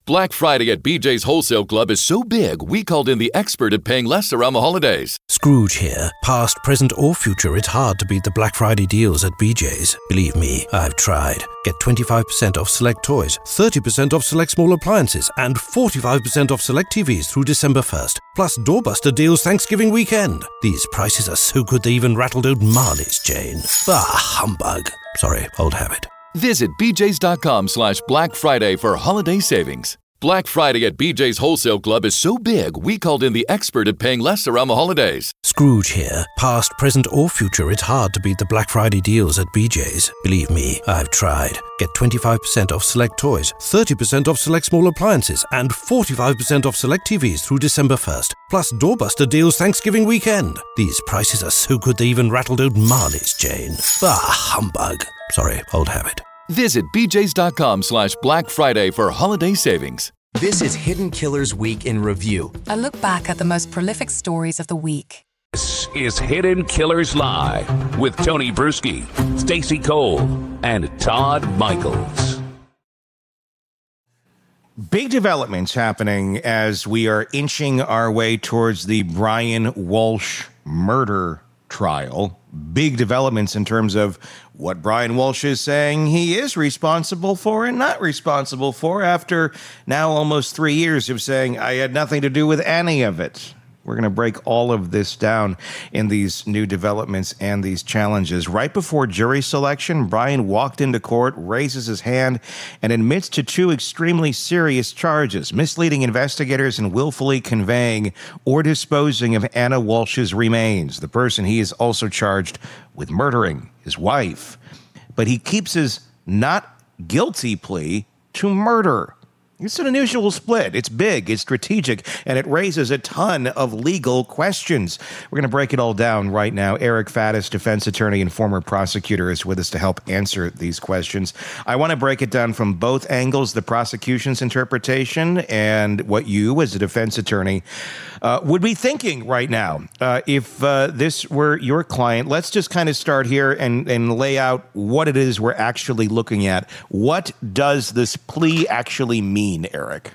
Black Friday at BJ's Wholesale Club is so big, we called in the expert at paying less around the holidays. Scrooge here. Past, present or future, it's hard to beat the Black Friday deals at BJ's. Believe me, I've tried. Get 25% off select toys, 30% off select small appliances, and 45% off select TVs through December 1st. Plus doorbuster deals Thanksgiving weekend. These prices are so good they even rattled old Marley's chain. Bah, humbug. Sorry, old habit. Visit bjs.com/Black Friday for holiday savings. Black Friday at BJ's Wholesale Club is so big, we called in the expert at paying less around the holidays. Scrooge here. Past, present or future, it's hard to beat the Black Friday deals at BJ's. Believe me, I've tried. Get 25% off select toys, 30% off select small appliances, and 45% off select TVs through December 1st. Plus doorbuster deals Thanksgiving weekend. These prices are so good they even rattled old Marley's chain. Bah, humbug. Sorry, old habit. Visit bjs.com/Black Friday for holiday savings. This is Hidden Killers Week in Review. A look back at the most prolific stories of the week. This is Hidden Killers Live with Tony Bruschi, Stacey Cole, and Todd Michaels. Big developments happening as we are inching our way towards the Brian Walsh murder trial. Big developments in terms of what Brian Walsh is saying he is responsible for and not responsible for after now almost 3 years of saying, I had nothing to do with any of it. We're going to break all of this down in these new developments and these challenges. Right before jury selection, Brian walked into court, raises his hand, and admits to 2 extremely serious charges: misleading investigators and willfully conveying or disposing of Anna Walsh's remains, the person he is also charged with murdering, his wife. But he keeps his not guilty plea to murder. It's an unusual split. It's big, it's strategic, and it raises a ton of legal questions. We're going to break it all down right now. Eric Faddis, defense attorney and former prosecutor, is with us to help answer these questions. I want to break it down from both angles, the prosecution's interpretation and what you, as a defense attorney, would be thinking right now if this were your client. Let's just kind of start here and lay out what it is we're actually looking at. What does this plea actually mean, Eric?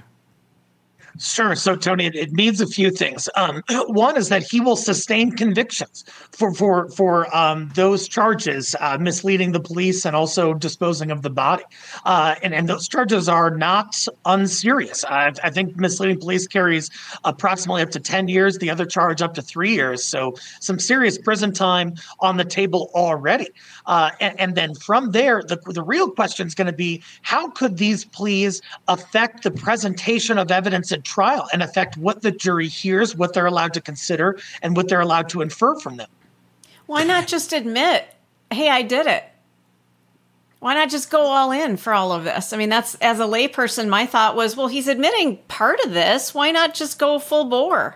Sure. So, Tony, it means a few things. One is that he will sustain convictions for those charges, misleading the police and also disposing of the body. And those charges are not unserious. I think misleading police carries approximately up to 10 years, the other charge up to 3 years. So some serious prison time on the table already. And then from there, the real question is going to be, how could these pleas affect the presentation of evidence at trial and affect what the jury hears, what they're allowed to consider, and what they're allowed to infer from them? Why not just admit, hey, I did it? Why not just go all in for all of this? I mean, that's, as a layperson, my thought was, well, he's admitting part of this. Why not just go full bore?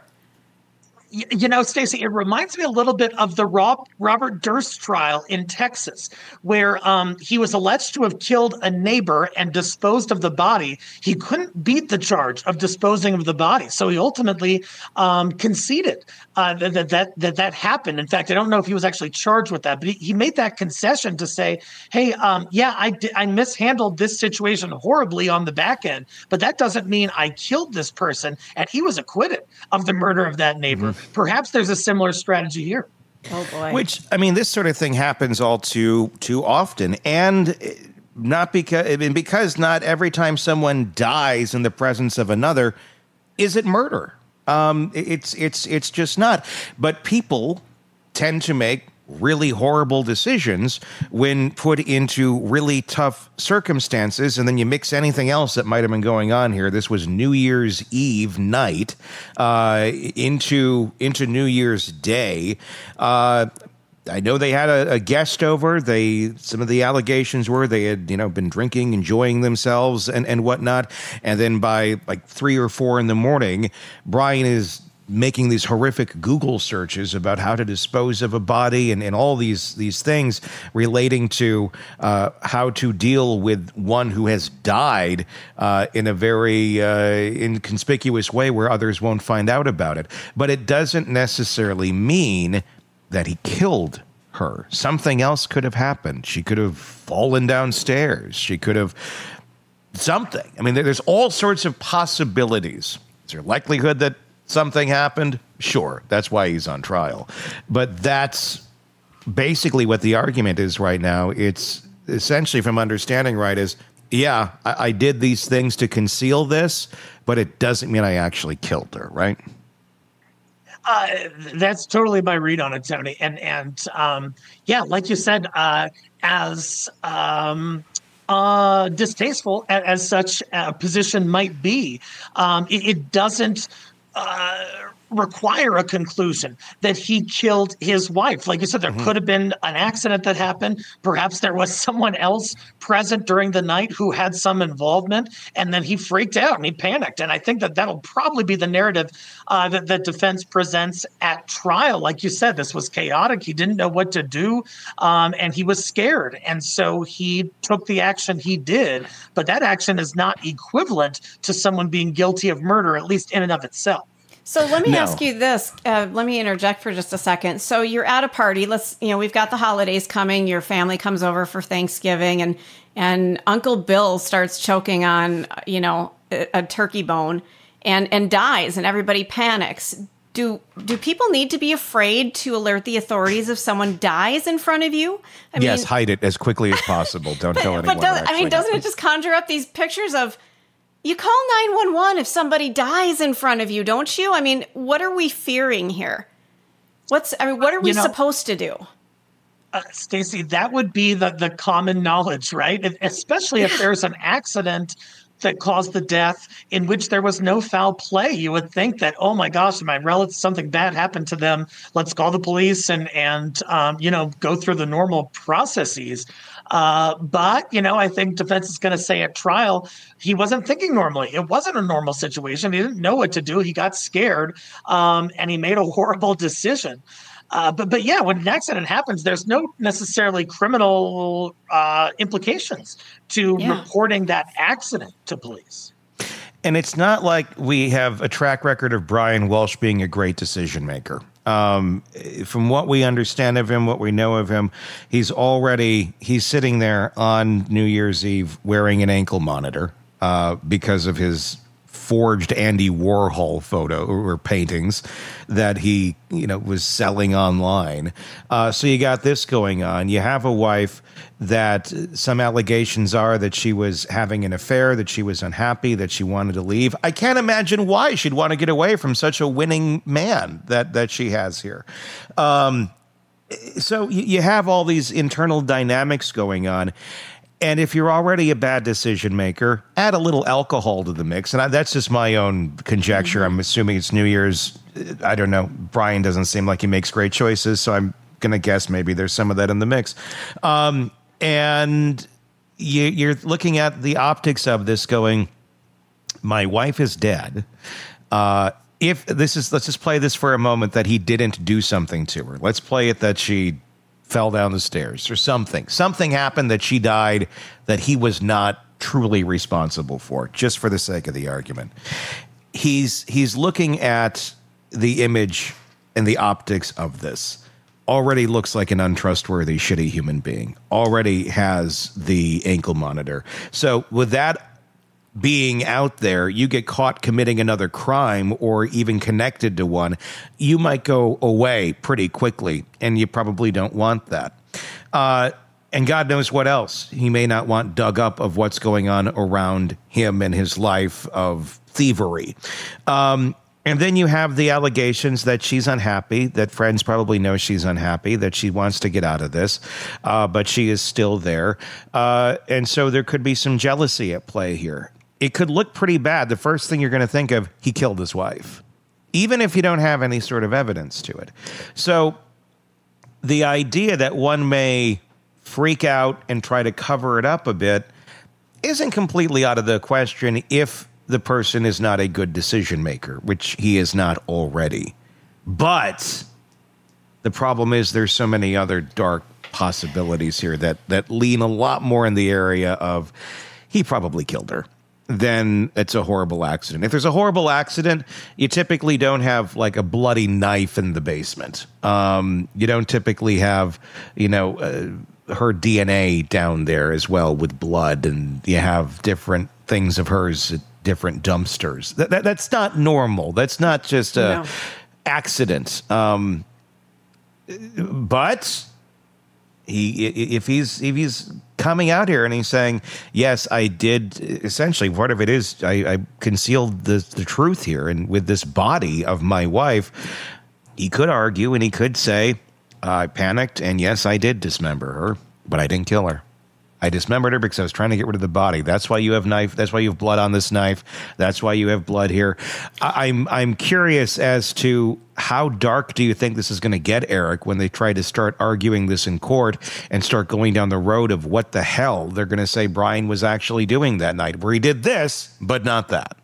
You know, Stacey, it reminds me a little bit of the Robert Durst trial in Texas, where he was alleged to have killed a neighbor and disposed of the body. He couldn't beat the charge of disposing of the body, so he ultimately conceded that happened. In fact, I don't know if he was actually charged with that, but he made that concession to say, hey, I mishandled this situation horribly on the back end, but that doesn't mean I killed this person. And he was acquitted of the murder of that neighbor. Mm-hmm. Perhaps there's a similar strategy here. Oh, boy. Which, I mean, this sort of thing happens all too often. And because not every time someone dies in the presence of another is it murder. It's just not. But people tend to make really horrible decisions when put into really tough circumstances, and then you mix anything else that might have been going on here. This was New Year's Eve night into New Year's Day. I know they had a guest over. Some of the allegations were they had, been drinking, enjoying themselves and whatnot. And then by like 3 or 4 in the morning, Brian is making these horrific Google searches about how to dispose of a body and all these things relating to how to deal with one who has died in a very inconspicuous way where others won't find out about it. But it doesn't necessarily mean that he killed her. Something else could have happened. She could have fallen downstairs. She could have something. I mean, there's all sorts of possibilities. Is there likelihood that something happened? Sure, that's why he's on trial. But that's basically what the argument is right now. It's essentially, from understanding right, is, yeah, I did these things to conceal this, but it doesn't mean I actually killed her, right? That's totally my read on it, Tony. And yeah, like you said, as distasteful as such a position might be, it doesn't require a conclusion that he killed his wife. Like you said, there could have been an accident that happened. Perhaps there was someone else present during the night who had some involvement, and then he freaked out and he panicked. And I think that that'll probably be the narrative that the defense presents at trial. Like you said, this was chaotic. He didn't know what to do, and he was scared. And so he took the action he did. But that action is not equivalent to someone being guilty of murder, at least in and of itself. So let me ask you this. Let me interject for just a second. So you're at a party. We've got the holidays coming. Your family comes over for Thanksgiving, and Uncle Bill starts choking on, a turkey bone and dies, and everybody panics. Do people need to be afraid to alert the authorities if someone dies in front of you? Yes, hide it as quickly as possible. Don't tell anyone. But doesn't it just conjure up these pictures of, you call 911 if somebody dies in front of you, don't you? I mean, what are we fearing here? What are we supposed to do? Stacey, that would be the common knowledge, right? Especially if there's an accident that caused the death in which there was no foul play. You would think that, oh my gosh, my relative, something bad happened to them. Let's call the police and go through the normal processes. But I think defense is going to say at trial, he wasn't thinking normally. It wasn't a normal situation. He didn't know what to do. He got scared, and he made a horrible decision. But yeah, when an accident happens, there's no necessarily criminal implications to reporting that accident to police. And it's not like we have a track record of Brian Walsh being a great decision maker. From what we understand of him, what we know of him, he's sitting there on New Year's Eve wearing an ankle monitor because of his forged Andy Warhol photo or paintings that he, was selling online. So you got this going on. You have a wife that some allegations are that she was having an affair, that she was unhappy, that she wanted to leave. I can't imagine why she'd want to get away from such a winning man that she has here. So you have all these internal dynamics going on. And if you're already a bad decision maker, add a little alcohol to the mix. And that's just my own conjecture. I'm assuming it's New Year's. I don't know. Brian doesn't seem like he makes great choices, so I'm going to guess maybe there's some of that in the mix. And you're looking at the optics of this going, my wife is dead. Let's just play this for a moment that he didn't do something to her. Let's play it that she fell down the stairs or something. Something happened that she died that he was not truly responsible for, just for the sake of the argument. He's looking at the image and the optics of this. Already looks like an untrustworthy, shitty human being. Already has the ankle monitor. So with that being out there, you get caught committing another crime or even connected to one, you might go away pretty quickly, and you probably don't want that. And God knows what else he may not want dug up of what's going on around him and his life of thievery. And then you have the allegations that she's unhappy, that friends probably know she's unhappy, that she wants to get out of this, but she is still there. And so there could be some jealousy at play here. It could look pretty bad. The first thing you're going to think of, he killed his wife, even if you don't have any sort of evidence to it. So the idea that one may freak out and try to cover it up a bit isn't completely out of the question if the person is not a good decision maker, which he is not already. But the problem is there's so many other dark possibilities here that lean a lot more in the area of he probably killed her. Then it's a horrible accident. If there's a horrible accident, you typically don't have like a bloody knife in the basement. You don't typically have, her DNA down there as well with blood, and you have different things of hers at different dumpsters. That's not normal. That's not just a accident. But if he's coming out here and he's saying, yes, I did, essentially part of it is I concealed the truth here, and with this body of my wife, he could argue and he could say, I panicked, and yes, I did dismember her, but I didn't kill her. I dismembered her because I was trying to get rid of the body. That's why you have knife. That's why you have blood on this knife. That's why you have blood here. I'm curious as to how dark do you think this is going to get, Eric, when they try to start arguing this in court and start going down the road of what the hell they're going to say Brian was actually doing that night, where he did this, but not that.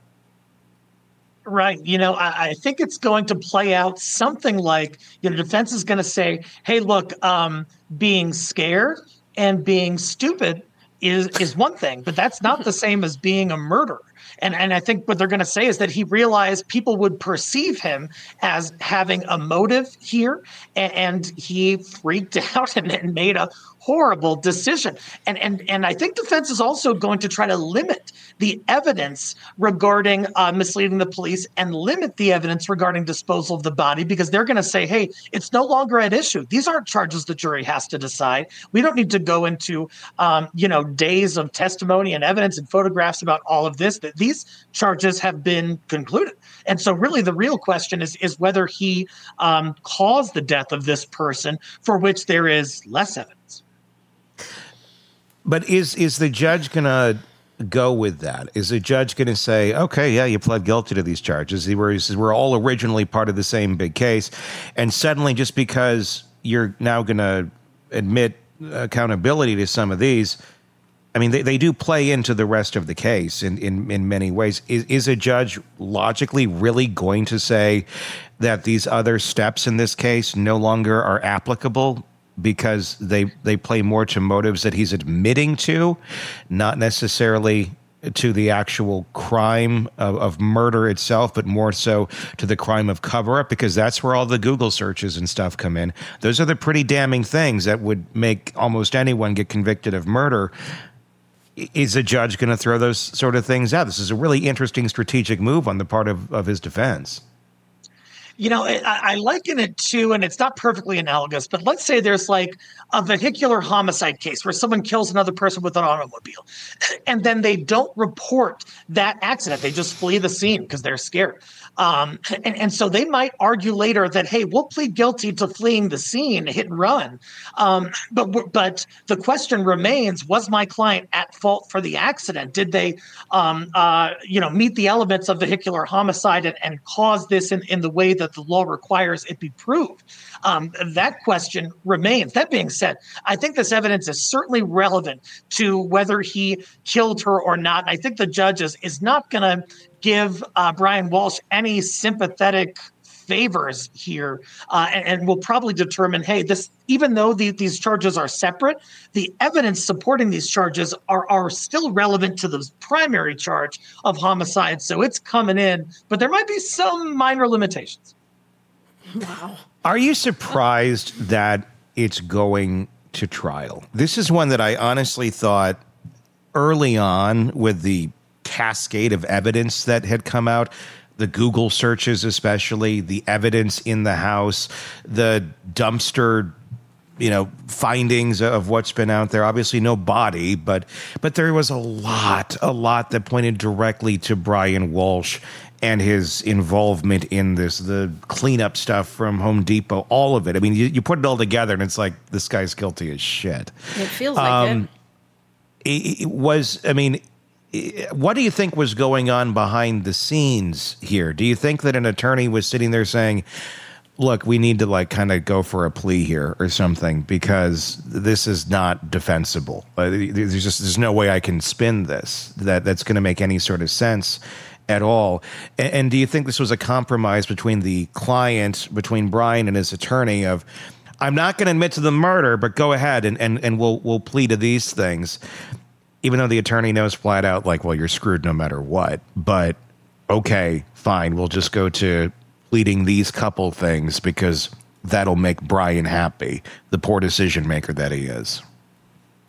Right. I think it's going to play out something like, defense is going to say, hey, look, being scared and being stupid is one thing, but that's not the same as being a murderer. And I think what they're going to say is that he realized people would perceive him as having a motive here, and he freaked out and made a horrible decision. And I think defense is also going to try to limit the evidence regarding misleading the police and limit the evidence regarding disposal of the body, because they're going to say, hey, it's no longer at issue. These aren't charges the jury has to decide. We don't need to go into, days of testimony and evidence and photographs about all of this. That these charges have been concluded. And so really the real question is whether he caused the death of this person, for which there is less evidence. But is the judge going to go with that? Is the judge going to say, okay, yeah, you pled guilty to these charges. We're all originally part of the same big case. And suddenly, just because you're now going to admit accountability to some of these, I mean, they do play into the rest of the case in many ways. Is a judge logically really going to say that these other steps in this case no longer are applicable because they play more to motives that he's admitting to, not necessarily to the actual crime of murder itself, but more so to the crime of cover-up, because that's where all the Google searches and stuff come in. Those are the pretty damning things that would make almost anyone get convicted of murder. Is a judge going to throw those sort of things out? This is a really interesting strategic move on the part of his defense. I liken it to, and it's not perfectly analogous, but let's say there's like a vehicular homicide case where someone kills another person with an automobile, and then they don't report that accident. They just flee the scene because they're scared. And so they might argue later that, hey, we'll plead guilty to fleeing the scene, hit and run. But the question remains, was my client at fault for the accident? Did they, meet the elements of vehicular homicide and cause this in the way that the law requires it be proved? That question remains. That being said, I think this evidence is certainly relevant to whether he killed her or not. I think the judge is not going to give Brian Walsh any sympathetic favors here, and will probably determine, hey, this, even though these charges are separate, the evidence supporting these charges are still relevant to the primary charge of homicide, so it's coming in, but there might be some minor limitations. Wow. Are you surprised that it's going to trial? This is one that I honestly thought early on, with the cascade of evidence that had come out, the Google searches especially, the evidence in the house, the dumpster, findings of what's been out there. Obviously no body, but there was a lot that pointed directly to Brian Walsh and his involvement in this, the cleanup stuff from Home Depot, all of it. I mean, you put it all together and it's like, this guy's guilty as shit. It feels like it. It was, what do you think was going on behind the scenes here? Do you think that an attorney was sitting there saying, look, we need to kind of go for a plea here or something, because this is not defensible. There's no way I can spin this, that's going to make any sort of sense at all. And do you think this was a compromise between the client, between Brian and his attorney, of, I'm not going to admit to the murder, but go ahead and we'll plead to these things, even though the attorney knows flat out, well, you're screwed no matter what. But okay, fine, we'll just go to pleading these couple things because that'll make Brian happy, the poor decision maker that he is.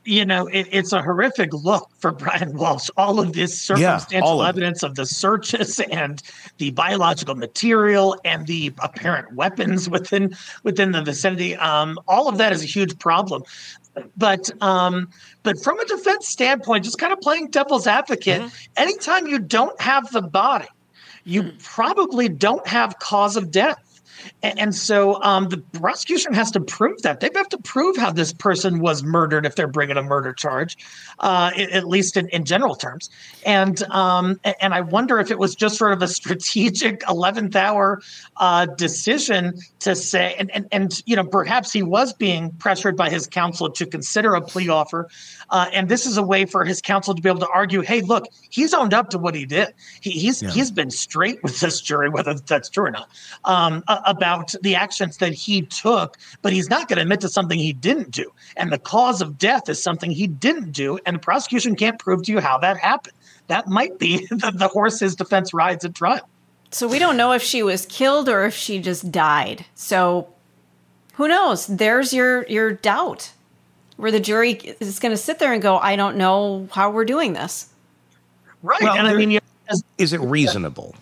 it's a horrific look for Brian Walsh. All of this circumstantial evidence of the searches and the biological material and the apparent weapons within the vicinity. All of that is a huge problem. But from a defense standpoint, just kind of playing devil's advocate, anytime you don't have the body, you probably don't have cause of death. And so the prosecution has to prove that. They have to prove how this person was murdered if they're bringing a murder charge, at least in general terms. And I wonder if it was just sort of a strategic 11th hour decision to say, and perhaps he was being pressured by his counsel to consider a plea offer. And this is a way for his counsel to be able to argue, hey, look, he's owned up to what he did. He's been straight with this jury, whether that's true or not, about the actions that he took, but he's not going to admit to something he didn't do. And the cause of death is something he didn't do, and the prosecution can't prove to you how that happened. That might be the horse his defense rides at trial. So we don't know if she was killed or if she just died. So who knows? There's your doubt, where the jury is going to sit there and go, I don't know how we're doing this. Right. Well, and I mean, is it reasonable?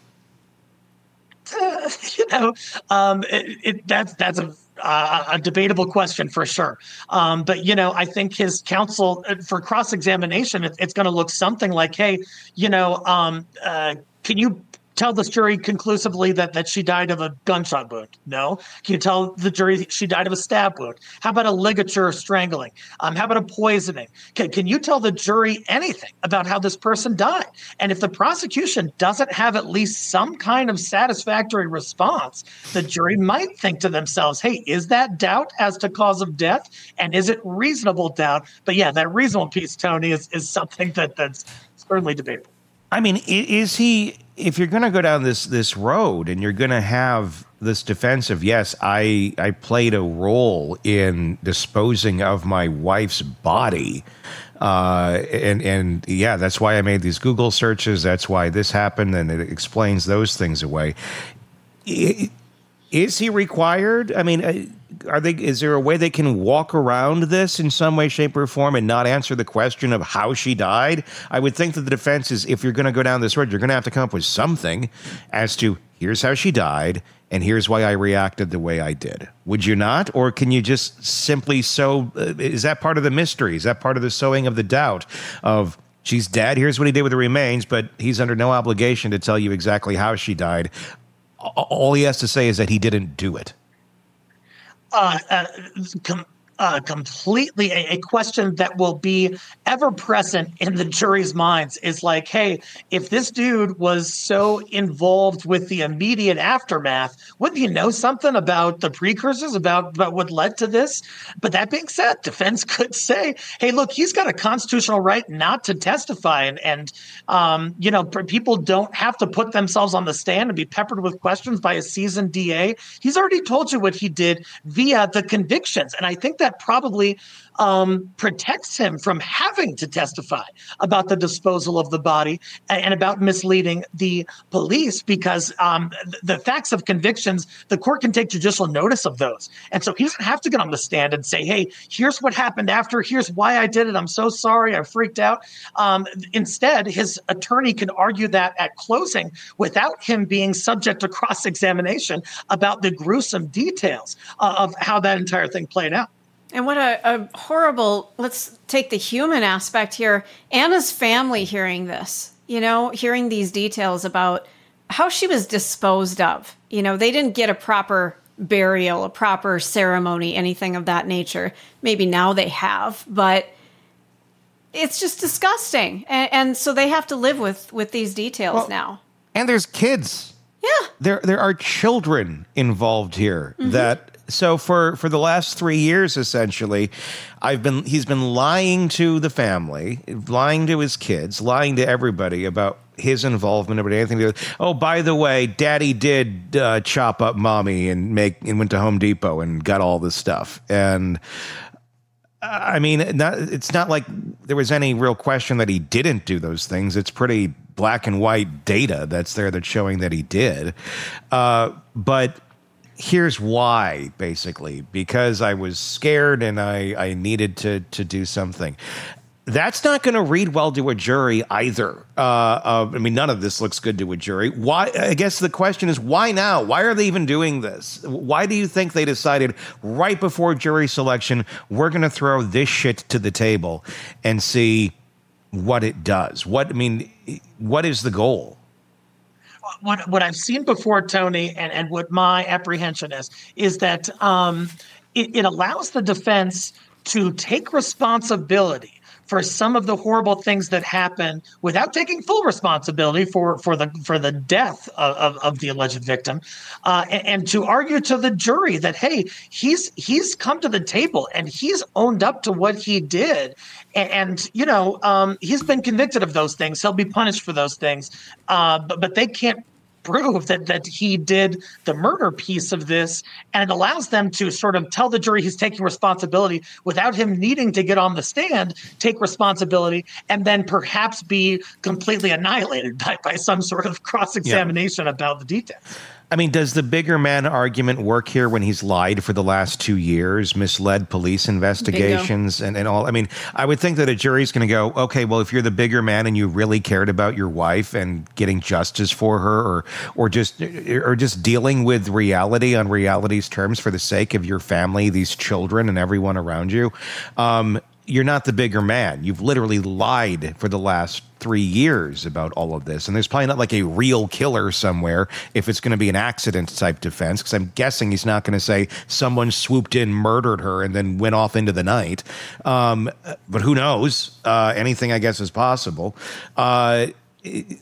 That's a debatable question for sure. But I think his counsel for cross-examination, it's going to look something like, hey, can you tell this jury conclusively that she died of a gunshot wound? No. Can you tell the jury she died of a stab wound? How about a ligature strangling? How about a poisoning? Can you tell the jury anything about how this person died? And if the prosecution doesn't have at least some kind of satisfactory response, the jury might think to themselves, hey, is that doubt as to cause of death? And is it reasonable doubt? But yeah, that reasonable piece, Tony, is something that's certainly debatable. I mean, is he, if you're going to go down this road and you're going to have this defense of, yes, I played a role in disposing of my wife's body, and yeah, that's why I made these Google searches, that's why this happened, and it explains those things away. Is he required? I mean, is there a way they can walk around this in some way, shape, or form and not answer the question of how she died? I would think that the defense is, if you're going to go down this road, you're going to have to come up with something as to, here's how she died, and here's why I reacted the way I did. Would you not? Or can you just simply sow? Is that part of the mystery? Is that part of the sowing of the doubt of, she's dead, here's what he did with the remains, but he's under no obligation to tell you exactly how she died. All he has to say is that he didn't do it. Completely a question that will be ever present in the jury's minds is like, hey, if this dude was so involved with the immediate aftermath, wouldn't you know something about the precursors, about what led to this? But that being said, defense could say, hey, look, he's got a constitutional right not to testify. And people don't have to put themselves on the stand and be peppered with questions by a seasoned DA. He's already told you what he did via the convictions. And I think that probably protects him from having to testify about the disposal of the body and about misleading the police, because the facts of convictions, the court can take judicial notice of those. And so he doesn't have to get on the stand and say, hey, here's what happened after, here's why I did it, I'm so sorry, I freaked out. Instead, his attorney can argue that at closing without him being subject to cross-examination about the gruesome details of how that entire thing played out. And what a horrible, let's take the human aspect here. Anna's family hearing this, hearing these details about how she was disposed of. They didn't get a proper burial, a proper ceremony, anything of that nature. Maybe now they have, but it's just disgusting. And so they have to live with these details now. And there's kids. Yeah. There are children involved here that. So for the last 3 years, essentially, he's been lying to the family, lying to his kids, lying to everybody about his involvement about anything to do. Oh, by the way, Daddy did chop up Mommy and went to Home Depot and got all this stuff. And I mean, it's not like there was any real question that he didn't do those things. It's pretty black and white data that's there that's showing that he did. But here's why, basically, because I was scared and I needed to do something. That's not going to read well to a jury either. I mean, none of this looks good to a jury. Why? I guess the question is, why now? Why are they even doing this? Why do you think they decided right before jury selection, we're going to throw this shit to the table and see what it does? What is the goal? What I've seen before, Tony, and what my apprehension is that it allows the defense to take responsibility for some of the horrible things that happen without taking full responsibility for the death of the alleged victim, and to argue to the jury that, hey, he's come to the table and he's owned up to what he did, and he's been convicted of those things. He'll be punished for those things, but they can't prove that he did the murder piece of this, and it allows them to sort of tell the jury he's taking responsibility without him needing to get on the stand, take responsibility, and then perhaps be completely annihilated by some sort of cross-examination about the details. I mean, does the bigger man argument work here when he's lied for the last 2 years, misled police investigations and all? I mean, I would think that a jury's going to go, okay, well, if you're the bigger man and you really cared about your wife and getting justice for her, or just dealing with reality on reality's terms for the sake of your family, these children and everyone around you, you're not the bigger man. You've literally lied for the last 3 years about all of this. And there's probably not like a real killer somewhere if it's going to be an accident type defense, because I'm guessing he's not going to say someone swooped in, murdered her, and then went off into the night. But who knows? Anything, I guess, is possible. The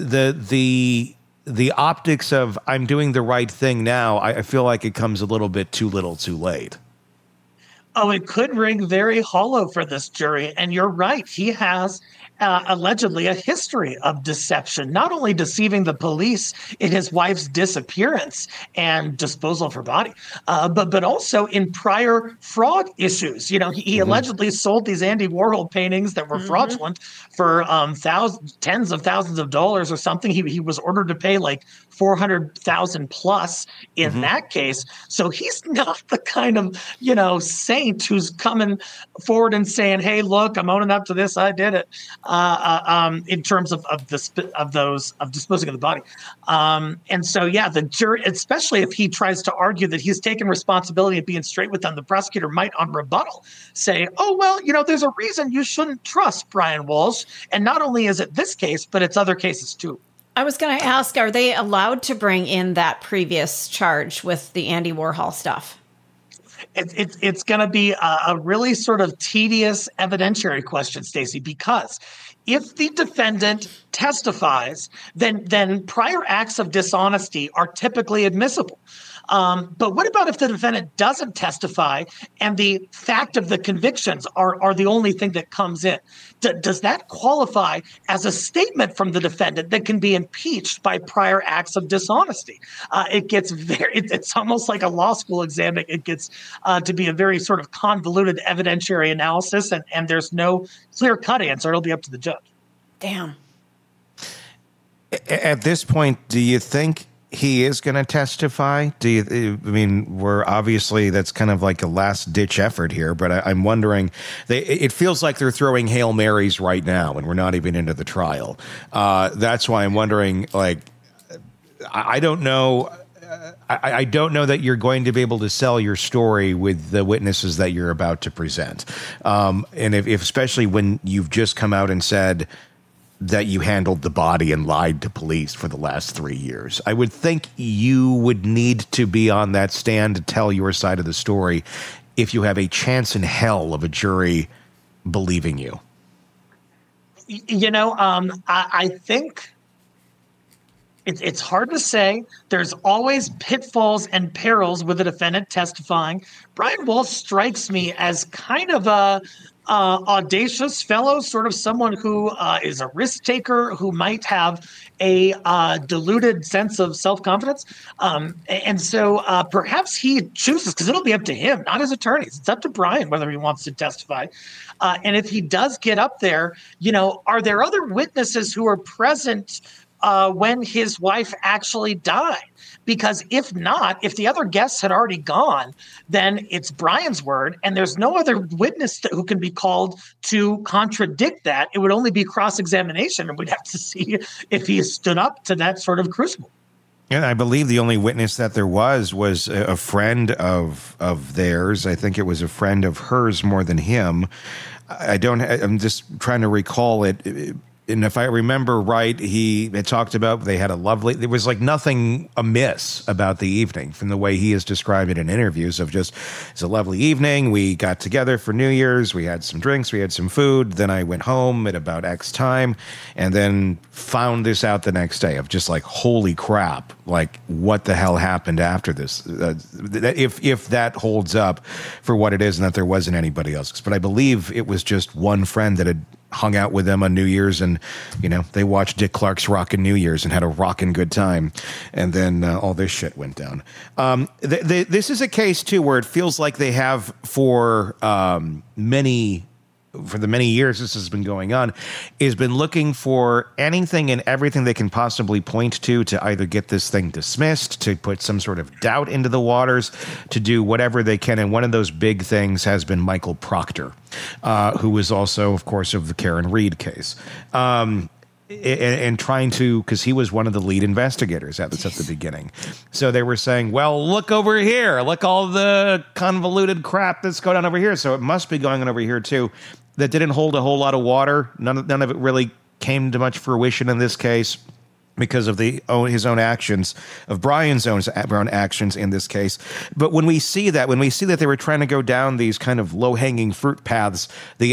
optics of I'm doing the right thing now, I feel like it comes a little bit too little too late. Oh, it could ring very hollow for this jury. And you're right. He has allegedly a history of deception, not only deceiving the police in his wife's disappearance and disposal of her body, but also in prior fraud issues. He allegedly sold these Andy Warhol paintings that were fraudulent for tens of thousands of dollars or something. He was ordered to pay like $400,000 plus in that case. So he's not the kind of, saint who's coming forward and saying, hey, look, I'm owning up to this. I did it. In terms of disposing of the body. And so, yeah, the jury, especially if he tries to argue that he's taken responsibility of being straight with them, the prosecutor might on rebuttal say, oh, well, there's a reason you shouldn't trust Brian Walsh. And not only is it this case, but it's other cases too. I was going to ask, are they allowed to bring in that previous charge with the Andy Warhol stuff? It's going to be a really sort of tedious evidentiary question, Stacey, because if the defendant testifies, then prior acts of dishonesty are typically admissible. But what about if the defendant doesn't testify and the fact of the convictions are the only thing that comes in? Does that qualify as a statement from the defendant that can be impeached by prior acts of dishonesty? It gets it's almost like a law school exam. It gets to be a very sort of convoluted evidentiary analysis, and there's no clear-cut answer. It'll be up to the judge. Damn. At this point, do you think he is going to testify? We're obviously, that's kind of like a last ditch effort here, but I'm wondering, it feels like they're throwing Hail Marys right now and we're not even into the trial. That's why I'm wondering, I don't know. I don't know that you're going to be able to sell your story with the witnesses that you're about to present. And if especially when you've just come out and said that you handled the body and lied to police for the last 3 years. I would think you would need to be on that stand to tell your side of the story if you have a chance in hell of a jury believing you. I think it's hard to say. There's always pitfalls and perils with a defendant testifying. Brian Walsh strikes me as kind of a audacious fellow, sort of someone who is a risk taker, who might have a diluted sense of self-confidence. And so perhaps he chooses, because it'll be up to him, not his attorneys. It's up to Brian whether he wants to testify. And if he does get up there, are there other witnesses who are present when his wife actually died. Because if not, if the other guests had already gone, then it's Brian's word, and there's no other witness who can be called to contradict that. It would only be cross-examination, and we'd have to see if he stood up to that sort of crucible. And I believe the only witness that there was a friend of theirs. I think it was a friend of hers more than him. I'm just trying to recall it. And if I remember right, he had talked about they had there was like nothing amiss about the evening from the way he has described it in interviews of just, it's a lovely evening. We got together for New Year's. We had some drinks. We had some food. Then I went home at about X time and then found this out the next day of just like, holy crap, like what the hell happened after this? If that holds up for what it is and that there wasn't anybody else. But I believe it was just one friend that had hung out with them on New Year's, and they watched Dick Clark's Rockin' New Year's and had a rockin' good time, and then all this shit went down. This is a case too where it feels like they have for the many years this has been going on, has been looking for anything and everything they can possibly point to either get this thing dismissed, to put some sort of doubt into the waters, to do whatever they can. And one of those big things has been Michael Proctor, who was also, of course, of the Karen Reed case. And trying to, because he was one of the lead investigators at the beginning. So they were saying, well, look over here. Look all the convoluted crap that's going on over here. So it must be going on over here, too. That didn't hold a whole lot of water. None of it really came to much fruition in this case because of his own actions, of Brian's own actions in this case. But when we see that they were trying to go down these kind of low-hanging fruit paths the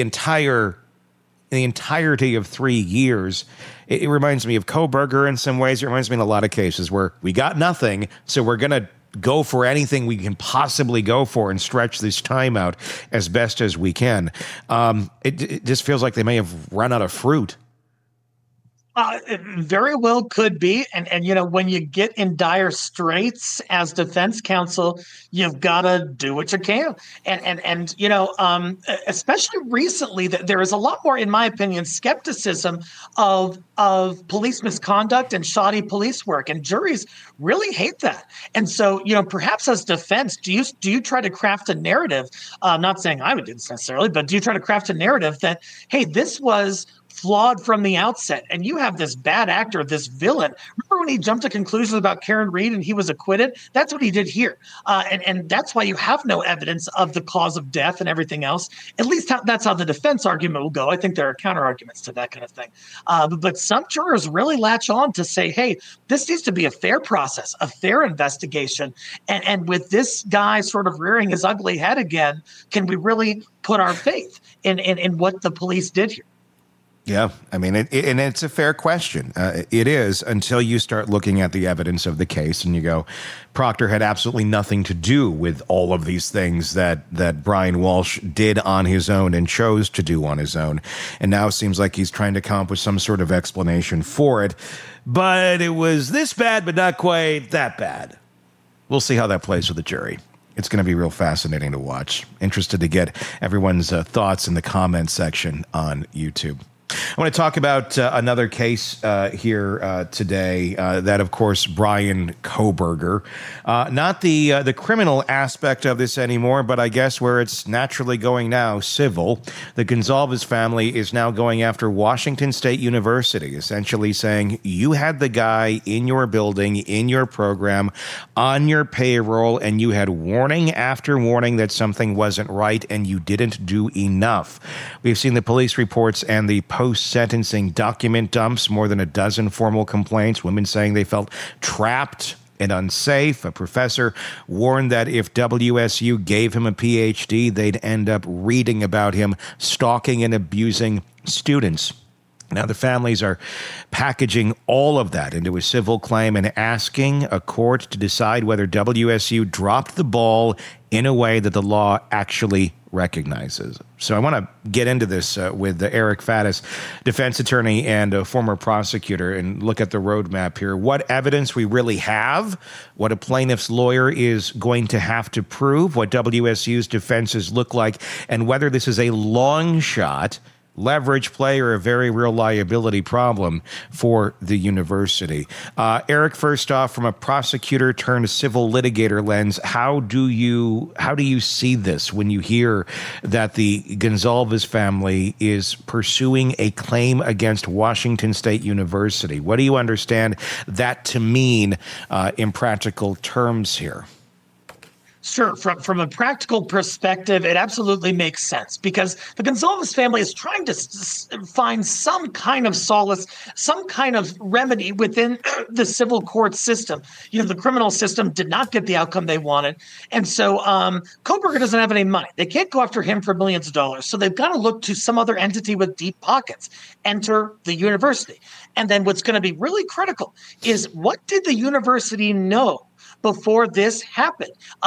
entirety of 3 years, it reminds me of Kohberger in some ways. It reminds me in a lot of cases where we got nothing, so we're going to go for anything we can possibly go for and stretch this time out as best as we can. It just feels like they may have run out of fruit. It very well could be. And when you get in dire straits as defense counsel, you've got to do what you can. And especially recently, that there is a lot more, in my opinion, skepticism of police misconduct and shoddy police work. And juries really hate that. And so, perhaps as defense, do you try to craft a narrative? I'm not saying I would do this necessarily, but do you try to craft a narrative that, hey, this was flawed from the outset, and you have this bad actor, this villain. Remember when he jumped to conclusions about Karen Reed and he was acquitted? That's what he did here, and that's why you have no evidence of the cause of death and everything else. At least that's how the defense argument will go. I think there are counter arguments to that kind of thing, but some jurors really latch on to say, hey, this needs to be a fair process, a fair investigation, and with this guy sort of rearing his ugly head again, can we really put our faith in what the police did here? Yeah, I mean, and it's a fair question. It is, until you start looking at the evidence of the case and you go, Proctor had absolutely nothing to do with all of these things that Brian Walsh did on his own and chose to do on his own. And now it seems like he's trying to come up with some sort of explanation for it. But it was this bad, but not quite that bad. We'll see how that plays with the jury. It's going to be real fascinating to watch. Interested to get everyone's thoughts in the comments section on YouTube. I want to talk about another case here today. That, of course, Bryan Kohberger. Not the criminal aspect of this anymore, but I guess where it's naturally going now, civil. The Gonzalez family is now going after Washington State University, essentially saying you had the guy in your building, in your program, on your payroll, and you had warning after warning that something wasn't right, and you didn't do enough. We've seen the police reports and the post-sentencing document dumps, more than a dozen formal complaints, women saying they felt trapped and unsafe. A professor warned that if WSU gave him a PhD, they'd end up reading about him stalking and abusing students. Now, the families are packaging all of that into a civil claim and asking a court to decide whether WSU dropped the ball in a way that the law actually recognizes. So I want to get into this with Eric Faddis, defense attorney and a former prosecutor, and look at the roadmap here. What evidence we really have, what a plaintiff's lawyer is going to have to prove, what WSU's defenses look like, and whether this is a long shot leverage play or a very real liability problem for the university. Eric, first off, from a prosecutor turned civil litigator lens, how do you see this when you hear that the Gonzalez family is pursuing a claim against Washington State University? What do you understand that to mean in practical terms here? Sure. From a practical perspective, it absolutely makes sense because the Gonzalez family is trying to find some kind of solace, some kind of remedy within the civil court system. The criminal system did not get the outcome they wanted. And so Kohberger doesn't have any money. They can't go after him for millions of dollars. So they've got to look to some other entity with deep pockets, enter the university. And then what's going to be really critical is what did the university know before this happened?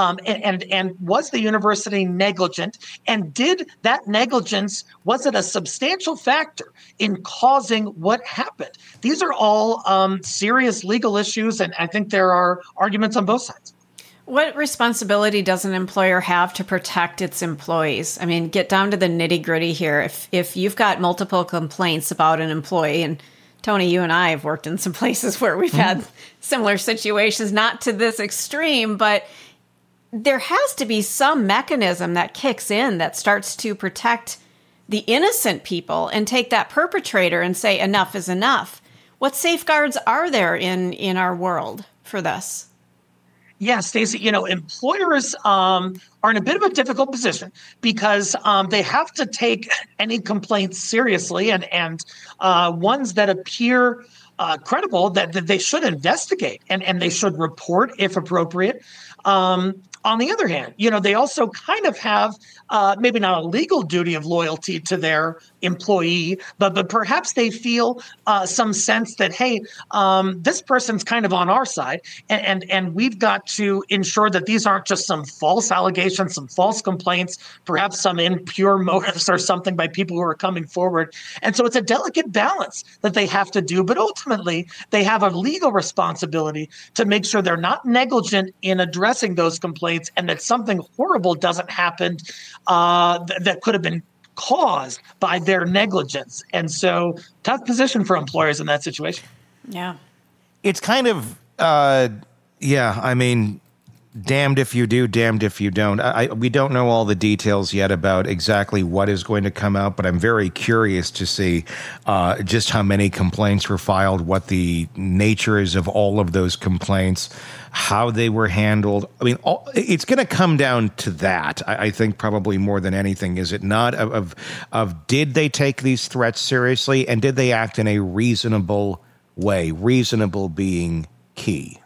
And was the university negligent? And did that negligence, was it a substantial factor in causing what happened? These are all serious legal issues, and I think there are arguments on both sides. What responsibility does an employer have to protect its employees? I mean, get down to the nitty-gritty here. If you've got multiple complaints about an employee, and Tony, you and I have worked in some places where we've had similar situations, not to this extreme, but there has to be some mechanism that kicks in that starts to protect the innocent people and take that perpetrator and say, enough is enough. What safeguards are there in our world for this? Yeah, Stacey, employers are in a bit of a difficult position because they have to take any complaints seriously and ones that appear credible that they should investigate and they should report if appropriate. On the other hand, they also kind of have maybe not a legal duty of loyalty to their employee, but perhaps they feel some sense that, hey, this person's kind of on our side, and we've got to ensure that these aren't just some false allegations, some false complaints, perhaps some impure motives or something by people who are coming forward. And so it's a delicate balance that they have to do, but ultimately they have a legal responsibility to make sure they're not negligent in addressing those complaints and that something horrible doesn't happen that could have been caused by their negligence. And so tough position for employers in that situation. Yeah. It's kind of, damned if you do, damned if you don't. We don't know all the details yet about exactly what is going to come out, but I'm very curious to see just how many complaints were filed, what the nature is of all of those complaints, how they were handled. I mean, it's going to come down to that, I think, probably more than anything, is it not? Of did they take these threats seriously, and did they act in a reasonable way? Reasonable being key.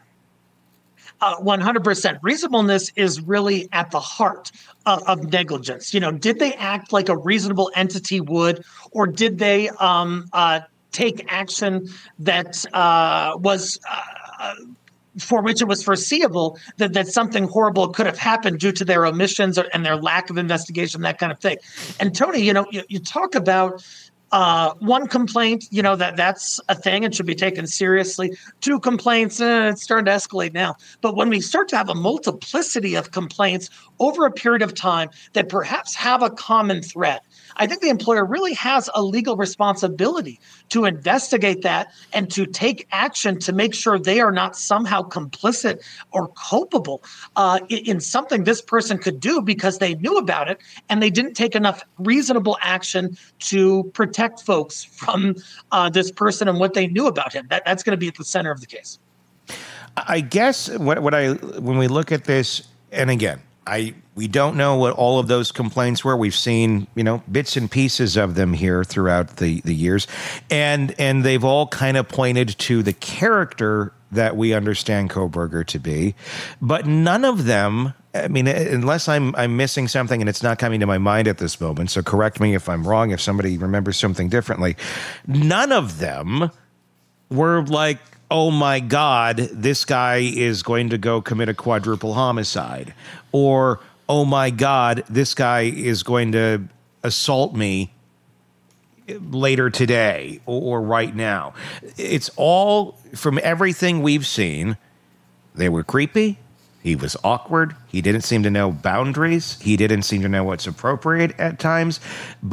100%. Reasonableness is really at the heart of negligence. Did they act like a reasonable entity would, or did they take action that was for which it was foreseeable that something horrible could have happened due to their omissions and their lack of investigation, that kind of thing. And Tony, you talk about one complaint, that's a thing and should be taken seriously. Two complaints, it's starting to escalate now. But when we start to have a multiplicity of complaints over a period of time that perhaps have a common thread, I think the employer really has a legal responsibility to investigate that and to take action to make sure they are not somehow complicit or culpable in something this person could do because they knew about it and they didn't take enough reasonable action to protect folks from this person and what they knew about him. That's going to be at the center of the case. I guess when we look at this, and again, we don't know what all of those complaints were. We've seen, bits and pieces of them here throughout the years. And they've all kind of pointed to the character that we understand Kohberger to be. But none of them, unless I'm missing something and it's not coming to my mind at this moment, so correct me if I'm wrong, if somebody remembers something differently, none of them were like, oh my God, this guy is going to go commit a quadruple homicide. Or, oh my God, this guy is going to assault me later today or right now. It's all, from everything we've seen, they were creepy. He was awkward. He didn't seem to know boundaries. He didn't seem to know what's appropriate at times. But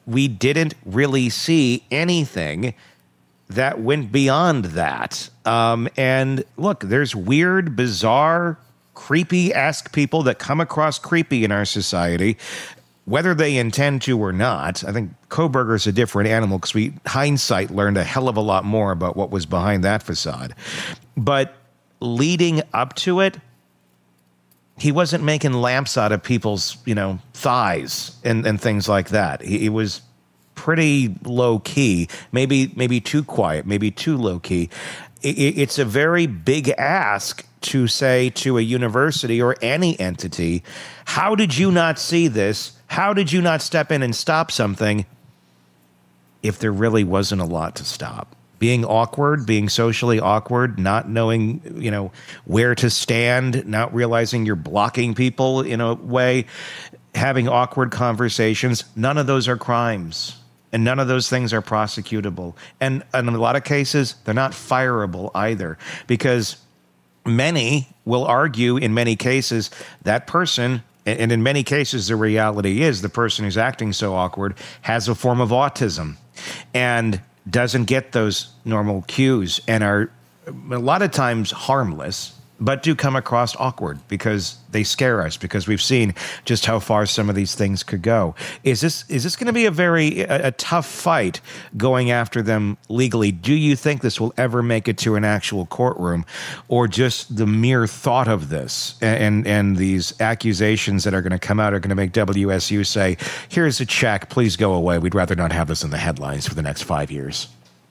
we didn't really see anything that went beyond that. And look, there's weird, bizarre, creepy-esque people that come across creepy in our society, whether they intend to or not. I think Kohberger's a different animal because we, hindsight, learned a hell of a lot more about what was behind that facade. But leading up to it, he wasn't making lamps out of people's, thighs and things like that. He was pretty low key, maybe too quiet, maybe too low key. It's a very big ask to say to a university or any entity, how did you not see this? How did you not step in and stop something if there really wasn't a lot to stop? Being awkward, being socially awkward, not knowing, where to stand, not realizing you're blocking people in a way, having awkward conversations, none of those are crimes. And none of those things are prosecutable. And in a lot of cases, they're not fireable either, because many will argue in many cases that person, and in many cases the reality is the person who's acting so awkward has a form of autism and doesn't get those normal cues and are a lot of times harmless, but do come across awkward because they scare us, because we've seen just how far some of these things could go. Is this going to be a tough fight going after them legally? Do you think this will ever make it to an actual courtroom, or just the mere thought of this and these accusations that are going to come out are going to make WSU say, here's a check, please go away. We'd rather not have this in the headlines for the next 5 years?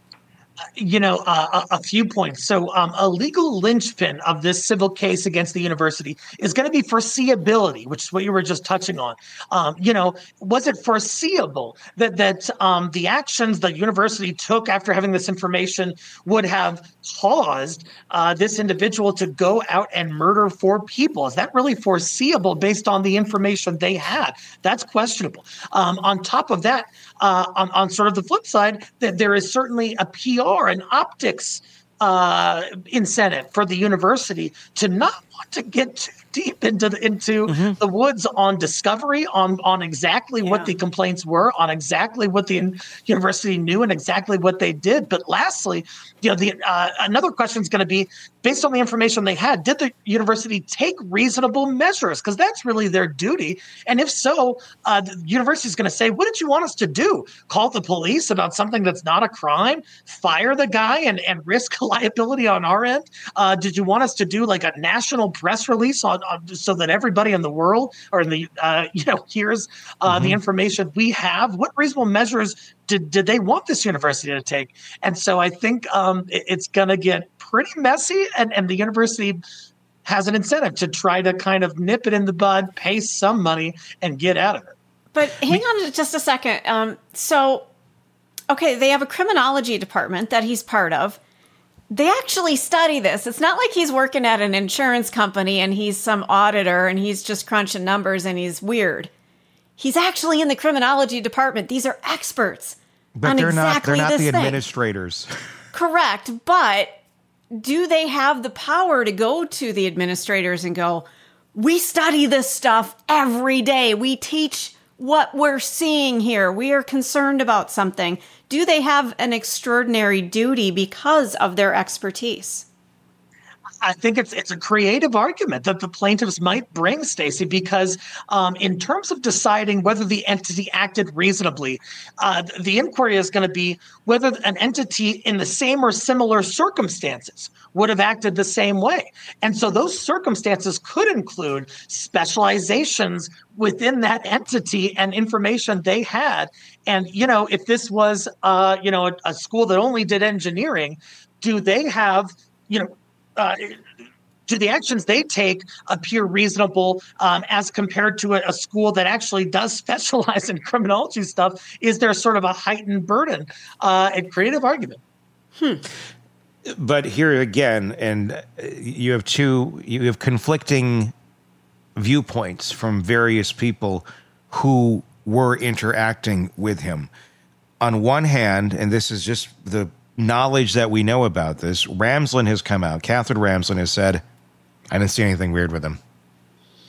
A few points. So a legal linchpin of this civil case against the university is going to be foreseeability, which is what you were just touching on. Was it foreseeable that the actions the university took after having this information would have caused this individual to go out and murder 4 people? Is that really foreseeable based on the information they had? That's questionable. On top of that, on sort of the flip side, that there is certainly a PR and optics incentive for the university to not want to get too deep into the woods on discovery, on exactly what the complaints were, on exactly what the university knew and exactly what they did. But lastly, another question is going to be, based on the information they had, did the university take reasonable measures? Because that's really their duty. And if so, the university is going to say, what did you want us to do? Call the police about something that's not a crime? Fire the guy and risk liability on our end? Did you want us to do like a national press release so that everybody in the world or in the hears the information we have? What reasonable measures did they want this university to take? And so I think it's going to get pretty messy, and the university has an incentive to try to kind of nip it in the bud, pay some money, and get out of it. But hang on just a second. They have a criminology department that he's part of. They actually study this. It's not like he's working at an insurance company and he's some auditor and he's just crunching numbers and he's weird. He's actually in the criminology department. These are experts on exactly they're not the thing. Administrators. Correct. But do they have the power to go to the administrators and go, we study this stuff every day. We teach what we're seeing here. We are concerned about something. Do they have an extraordinary duty because of their expertise? I think it's a creative argument that the plaintiffs might bring, Stacey, because in terms of deciding whether the entity acted reasonably, the inquiry is going to be whether an entity in the same or similar circumstances would have acted the same way. And so those circumstances could include specializations within that entity and information they had. And, if this was, a school that only did engineering, do they have, do the actions they take appear reasonable as compared to a school that actually does specialize in criminology stuff? Is there sort of a heightened burden and creative argument? But here again, and you have conflicting viewpoints from various people who were interacting with him. On one hand, and this is just the knowledge that we know about this, Ramsland has come out. Catherine Ramsland has said, I didn't see anything weird with him.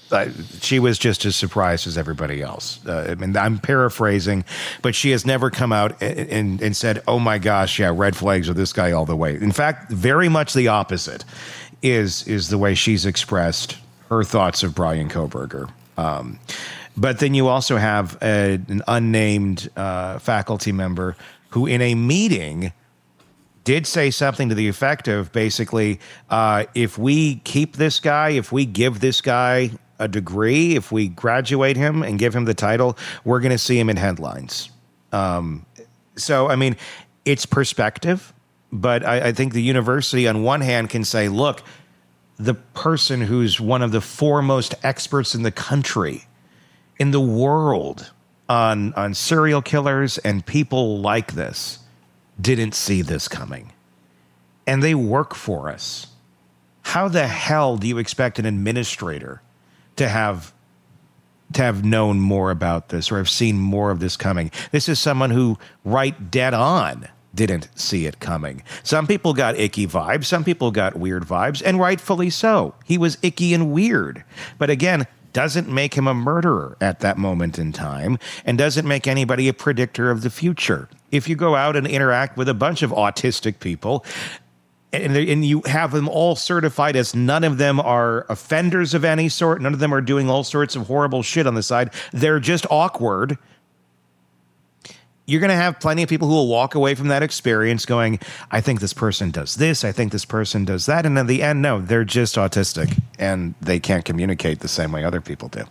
she was just as surprised as everybody else. I mean, I'm paraphrasing, but she has never come out and said, oh my gosh, yeah, red flags with this guy all the way. In fact, very much the opposite is the way she's expressed her thoughts of Bryan Kohberger. But then you also have an unnamed faculty member who in a meeting did say something to the effect of basically, if we keep this guy, if we give this guy a degree, if we graduate him and give him the title, we're going to see him in headlines. So, I mean, it's perspective, but I think the university on one hand can say, look, the person who's one of the foremost experts in the country, in the world on serial killers and people like this, didn't see this coming. And they work for us. How the hell do you expect an administrator to have known more about this or have seen more of this coming? This is someone who, right dead on, didn't see it coming. Some people got icky vibes. Some people got weird vibes, and rightfully so. He was icky and weird. But again, doesn't make him a murderer at that moment in time and doesn't make anybody a predictor of the future. If you go out and interact with a bunch of autistic people and you have them all certified as none of them are offenders of any sort, none of them are doing all sorts of horrible shit on the side, they're just awkward, you're going to have plenty of people who will walk away from that experience going, I think this person does this, I think this person does that. And in the end, no, they're just autistic and they can't communicate the same way other people do.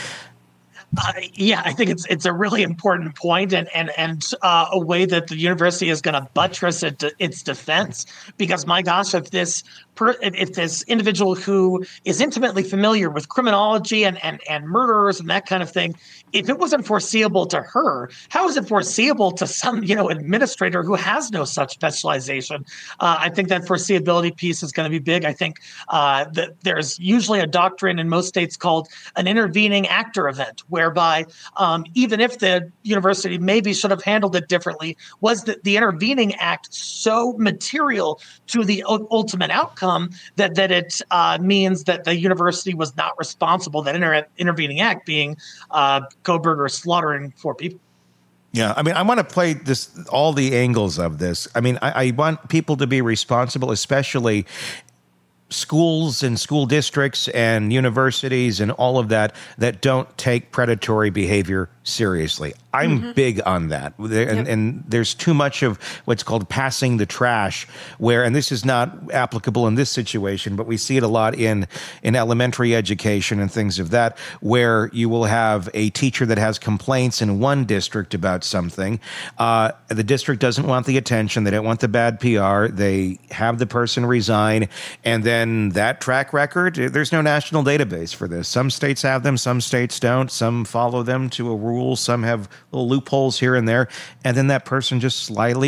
Yeah, I think it's a really important point and a way that the university is going to buttress its defense. Because my gosh, if this individual who is intimately familiar with criminology and murderers and that kind of thing, if it wasn't foreseeable to her, how is it foreseeable to some administrator who has no such specialization? I think that foreseeability piece is going to be big. I think that there's usually a doctrine in most states called an intervening actor event, whereby even if the university maybe should have handled it differently, was the intervening act so material to the ultimate outcome that it means that the university was not responsible, that intervening act being Kohberger slaughtering 4 people. Yeah, I mean, I want to play all the angles of this. I mean, I want people to be responsible, especially schools and school districts and universities and all of that don't take predatory behavior seriously. I'm big on that. And there's too much of what's called passing the trash where, and this is not applicable in this situation, but we see it a lot in elementary education and things of that, where you will have a teacher that has complaints in one district about something. The district doesn't want the attention. They don't want the bad PR. They have the person resign. And then that track record, there's no national database for this. Some states have them. Some states don't. Some follow them to a rule. Some have little loopholes here and there. And then that person just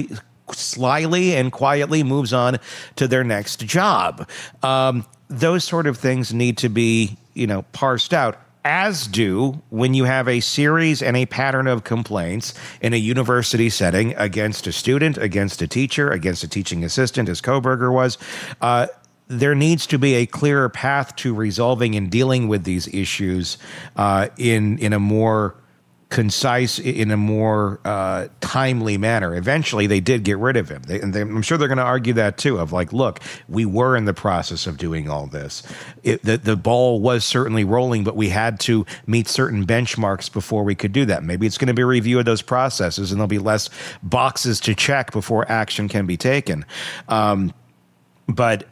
slyly and quietly moves on to their next job. Those sort of things need to be, parsed out, as do when you have a series and a pattern of complaints in a university setting against a student, against a teacher, against a teaching assistant, as Kohberger was. There needs to be a clearer path to resolving and dealing with these issues in a more concise, in a more timely manner. Eventually, they did get rid of him. I'm sure they're going to argue that too, of like, look, we were in the process of doing all this. The ball was certainly rolling, but we had to meet certain benchmarks before we could do that. Maybe it's going to be a review of those processes, and there'll be less boxes to check before action can be taken. But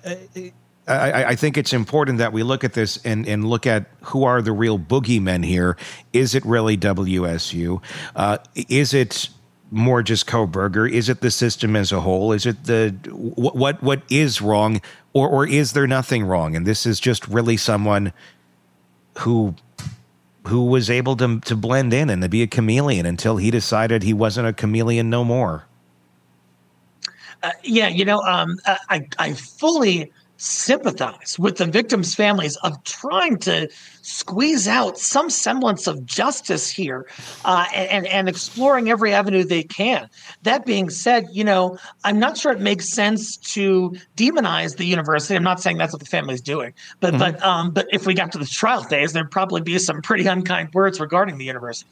I think it's important that we look at this and look at who are the real boogeymen here. Is it really WSU? Is it more just Kohberger? Is it the system as a whole? Is it what is wrong, or is there nothing wrong? And this is just really someone who was able to blend in and to be a chameleon until he decided he wasn't a chameleon no more. I fully sympathize with the victims' families of trying to squeeze out some semblance of justice here, and exploring every avenue they can. That being said, I'm not sure it makes sense to demonize the university. I'm not saying that's what the family's doing, but if we got to the trial phase, there'd probably be some pretty unkind words regarding the university.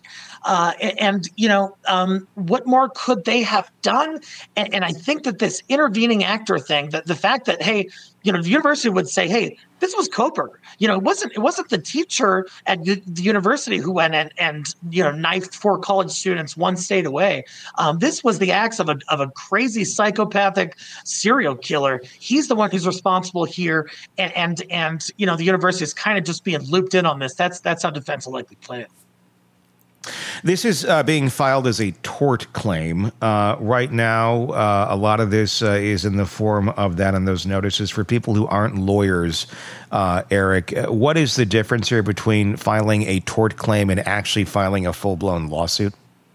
What more could they have done? And I think that this intervening actor thing, that the fact that, hey, the university would say, hey, this was Koberger. It wasn't the teacher at the university who went and knifed 4 college students one state away. This was the acts of a crazy psychopathic serial killer. He's the one who's responsible here, and the university is kind of just being looped in on this. That's how defense will likely play it. This is being filed as a tort claim. Right now, a lot of this is in the form of that and those notices. For people who aren't lawyers, Eric, what is the difference here between filing a tort claim and actually filing a full-blown lawsuit?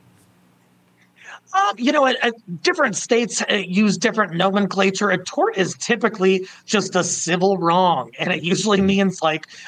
Different states use different nomenclature. A tort is typically just a civil wrong, and it usually means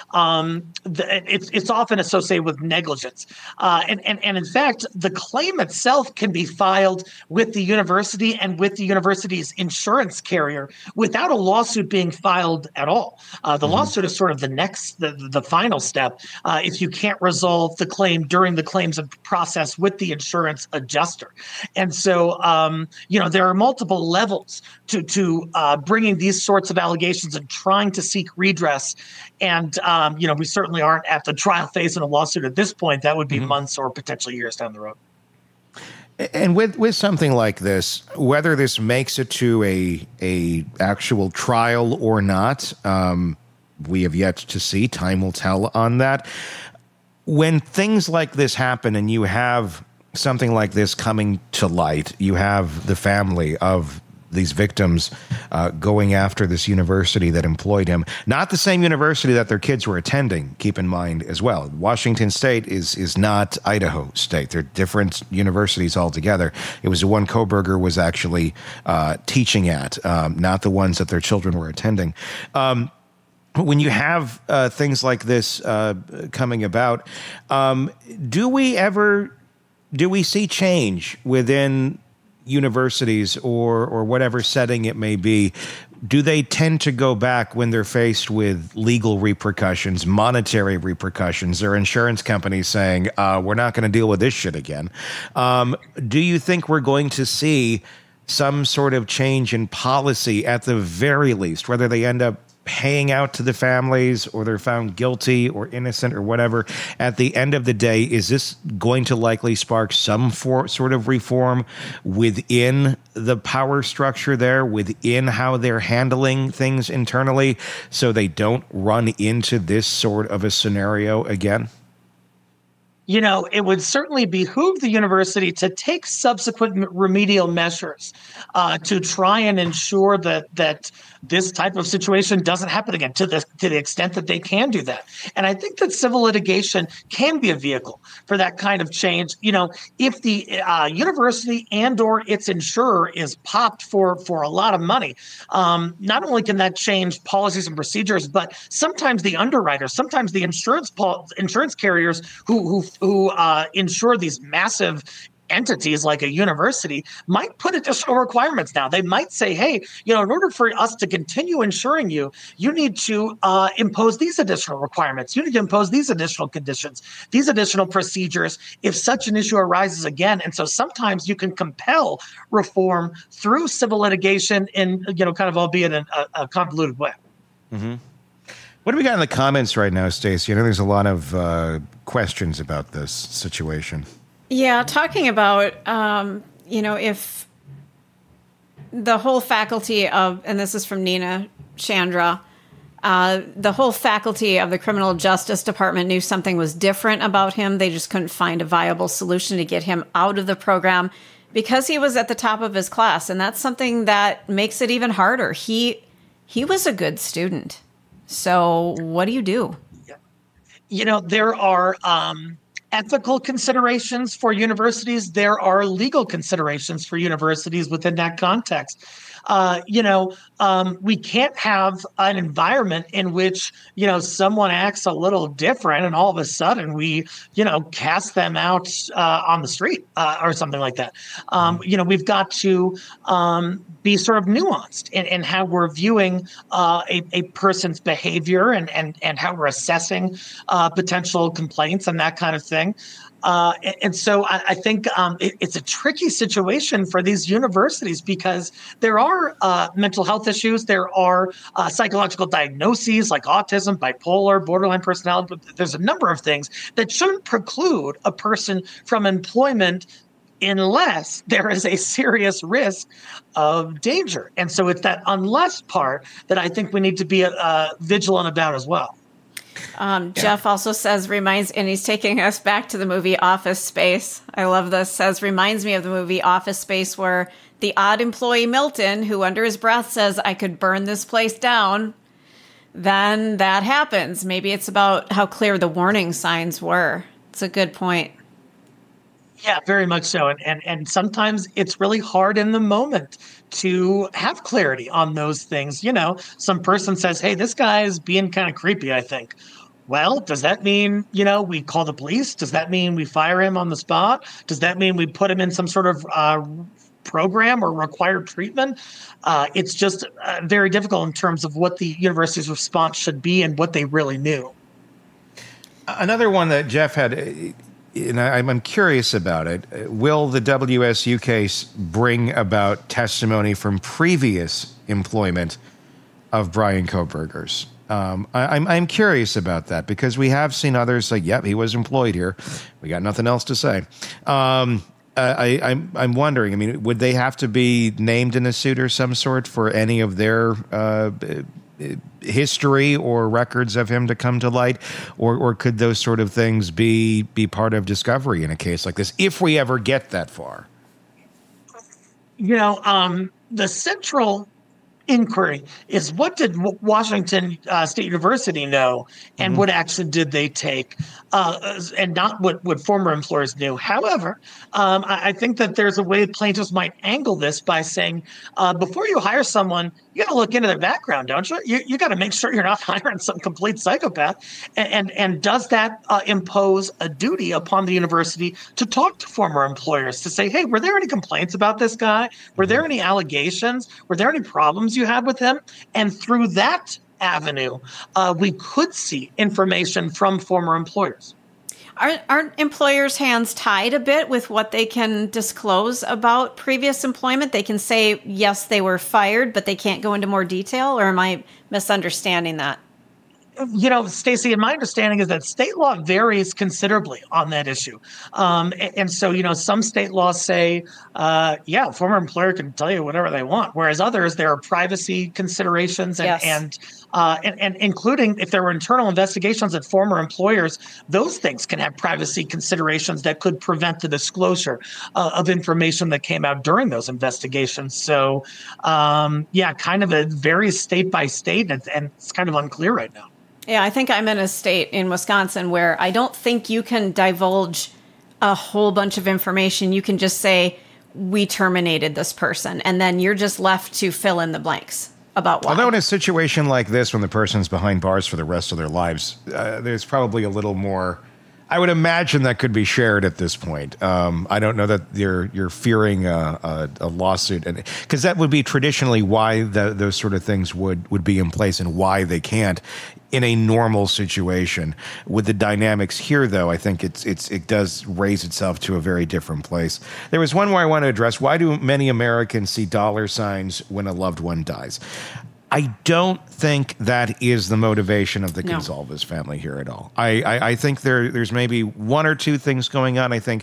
it's often associated with negligence. And in fact, the claim itself can be filed with the university and with the university's insurance carrier without a lawsuit being filed at all. The lawsuit is sort of the final step if you can't resolve the claim during the claims process with the insurance adjuster. And so, there are multiple levels to bringing these sorts of allegations and trying to seek redress. And, we certainly aren't at the trial phase in a lawsuit at this point. That would be months or potentially years down the road. And with something like this, whether this makes it to a actual trial or not, we have yet to see. Time will tell on that. When things like this happen and you have something like this coming to light, you have the family of these victims going after this university that employed him. Not the same university that their kids were attending, keep in mind as well. Washington State is not Idaho State. They're different universities altogether. It was the one Koberger was actually teaching at, not the ones that their children were attending. When you have things like this coming about, do we see change within universities or whatever setting it may be? Do they tend to go back when they're faced with legal repercussions, monetary repercussions, or insurance companies saying, we're not going to deal with this shit again? Do you think we're going to see some sort of change in policy at the very least, whether they end up paying out to the families or they're found guilty or innocent or whatever? At the end of the day, is this going to likely spark some sort of reform within the power structure there, within how they're handling things internally, so they don't run into this sort of a scenario again? It would certainly behoove the university to take subsequent remedial measures to try and ensure that this type of situation doesn't happen again, to the extent that they can do that. And I think that civil litigation can be a vehicle for that kind of change. If the university and or its insurer is popped for a lot of money, not only can that change policies and procedures, but sometimes the underwriters, sometimes the insurance carriers who insure these massive entities like a university might put additional requirements now. They might say, hey, in order for us to continue insuring you, you need to impose these additional requirements. You need to impose these additional conditions, these additional procedures if such an issue arises again. And so sometimes you can compel reform through civil litigation in, kind of albeit in a convoluted way. Mm-hmm. What do we got in the comments right now, Stacey? I know there's a lot of questions about this situation. Yeah, talking about, if the whole faculty of, and this is from Nina Chandra, the whole faculty of the criminal justice department knew something was different about him. They just couldn't find a viable solution to get him out of the program because he was at the top of his class. And that's something that makes it even harder. He was a good student. So what do you do? There are ethical considerations for universities. There are legal considerations for universities within that context. We can't have an environment in which, someone acts a little different and all of a sudden we, cast them out on the street or something like that. We've got to be sort of nuanced in how we're viewing a person's behavior and how we're assessing potential complaints and that kind of thing. And so I think it's a tricky situation for these universities because there are mental health issues. There are psychological diagnoses like autism, bipolar, borderline personality. But there's a number of things that shouldn't preclude a person from employment unless there is a serious risk of danger. And so it's that unless part that I think we need to be vigilant about as well. Jeff also says, and he's taking us back to the movie Office Space. I love this. Says, reminds me of the movie Office Space, where the odd employee Milton, who under his breath says, I could burn this place down, then that happens. Maybe it's about how clear the warning signs were. It's a good point. Yeah, very much so. And sometimes it's really hard in the moment to have clarity on those things. Some person says, hey, this guy is being kind of creepy, I think. Well, does that mean, we call the police? Does that mean we fire him on the spot? Does that mean we put him in some sort of program or required treatment? It's just very difficult in terms of what the university's response should be and what they really knew. Another one that Jeff had, and I'm curious about it. Will the WSU case bring about testimony from previous employment of Bryan Kohberger's? I'm curious about that because we have seen others say, yep, he was employed here. We got nothing else to say. I'm wondering, would they have to be named in a suit or some sort for any of their history or records of him to come to light, or could those sort of things be part of discovery in a case like this, if we ever get that far? The central inquiry is, what did Washington State University know, and what action did they take, and not what former employers knew. However, I think that there's a way plaintiffs might angle this by saying, before you hire someone, you got to look into their background, don't you? You got to make sure you're not hiring some complete psychopath. And does that impose a duty upon the university to talk to former employers to say, hey, were there any complaints about this guy? Were there any allegations? Were there any problems you had with him? And through that avenue, we could see information from former employers. Aren't employers' hands tied a bit with what they can disclose about previous employment? They can say, yes, they were fired, but they can't go into more detail? Or am I misunderstanding that? Stacey, my understanding is that state law varies considerably on that issue. And so, some state laws say, a former employer can tell you whatever they want, whereas others, there are privacy considerations and including if there were internal investigations at former employers, those things can have privacy considerations that could prevent the disclosure of information that came out during those investigations. So, kind of it varies state by state, and it's kind of unclear right now. Yeah, I think I'm in a state in Wisconsin where I don't think you can divulge a whole bunch of information. You can just say, we terminated this person, and then you're just left to fill in the blanks about why. Although in a situation like this, when the person's behind bars for the rest of their lives, there's probably a little more, I would imagine, that could be shared at this point. I don't know that you're fearing a lawsuit, because that would be traditionally why those sort of things would be in place and why they can't in a normal situation. With the dynamics here, though, I think it does raise itself to a very different place. There was one more I want to address. Why do many Americans see dollar signs when a loved one dies? I don't think that is the motivation of the Gonzalez family here at all. I think there's maybe one or two things going on. I think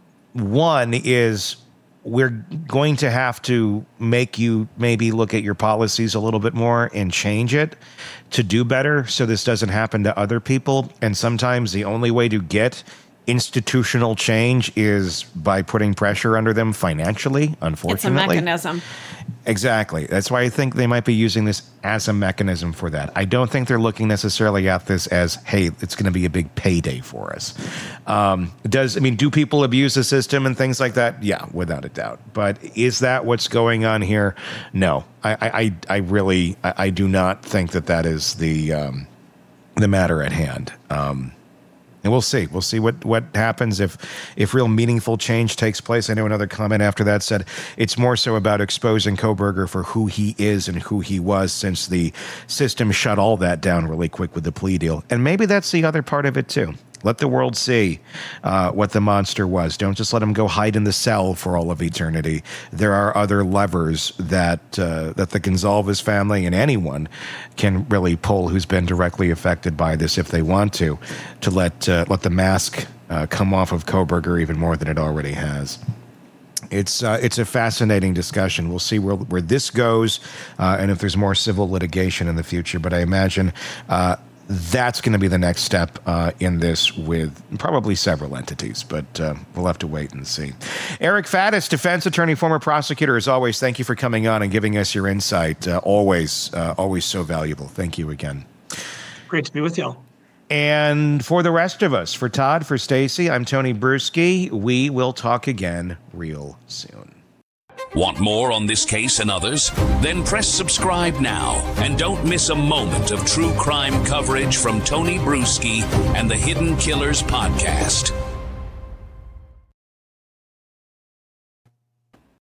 one is we're going to have to make you maybe look at your policies a little bit more and change it to do better so this doesn't happen to other people. And sometimes the only way to get institutional change is by putting pressure under them financially, unfortunately. It's a mechanism. Exactly. That's why I think they might be using this as a mechanism for that. I don't think they're looking necessarily at this as, hey, it's going to be a big payday for us. Do people abuse the system and things like that? Yeah, without a doubt. But is that what's going on here? No. I really do not think that is the matter at hand. And we'll see. We'll see what happens if real meaningful change takes place. I know another comment after that said it's more so about exposing Kohberger for who he is and who he was, since the system shut all that down really quick with the plea deal. And maybe that's the other part of it too. Let the world see what the monster was. Don't just let him go hide in the cell for all of eternity. There are other levers that the Gonzalez family and anyone can really pull who's been directly affected by this if they want to let the mask come off of Kohberger even more than it already has. It's a fascinating discussion. We'll see where this goes and if there's more civil litigation in the future. But I imagine that's going to be the next step in this with probably several entities, but we'll have to wait and see. Eric Faddis, defense attorney, former prosecutor, as always, thank you for coming on and giving us your insight. Always so valuable. Thank you again. Great to be with y'all. And for the rest of us, for Todd, for Stacey, I'm Tony Bruschi. We will talk again real soon. Want more on this case and others? Then press subscribe now and don't miss a moment of true crime coverage from Tony Bruschi and the Hidden Killers podcast.